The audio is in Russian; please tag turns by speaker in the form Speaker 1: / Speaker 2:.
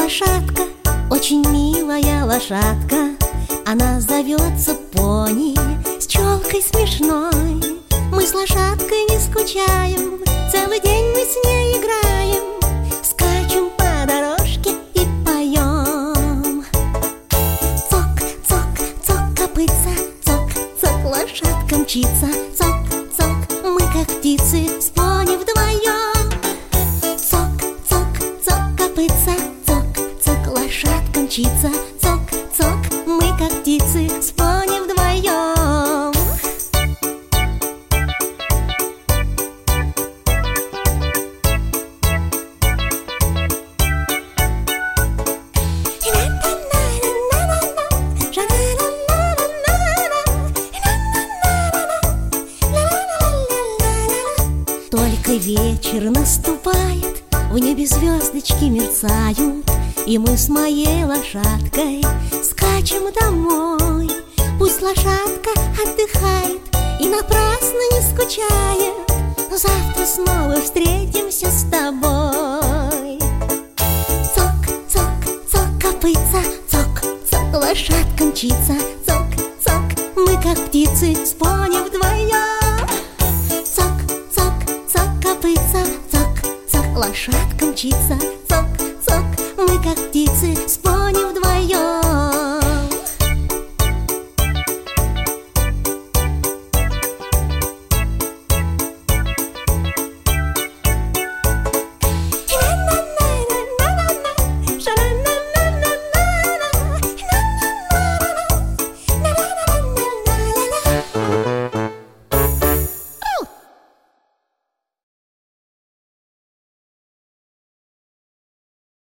Speaker 1: лошадка, очень милая лошадка. Она зовется Пони, с челкой смешной. Мы с лошадкой не скучаем, целый день мы с ней играем, скачем по дорожке и поем. Цок, цок, цок, копытца, цок, цок, лошадка мчится. Цок, цок, мы как птицы с Пони вдвоем. Цок, цок, цок, копытца, цок, цок, лошадка мчится. Цок, цок, мы как птицы с Пони вдвоем. Только вечер наступает, в небе звездочки мерцают, и мы с моей лошадкой скачем домой. Пусть лошадка отдыхает и напрасно не скучает, завтра снова встретимся с тобой. Цок, цок, цок, копытца, цок, цок, лошадка мчится. Цок, цок, мы как птицы с Пони вдвоем. Цок, цок, цок, копытца, цок, цок, лошадка мчится. Цок, цок, мы как птицы с Пони вдвоем.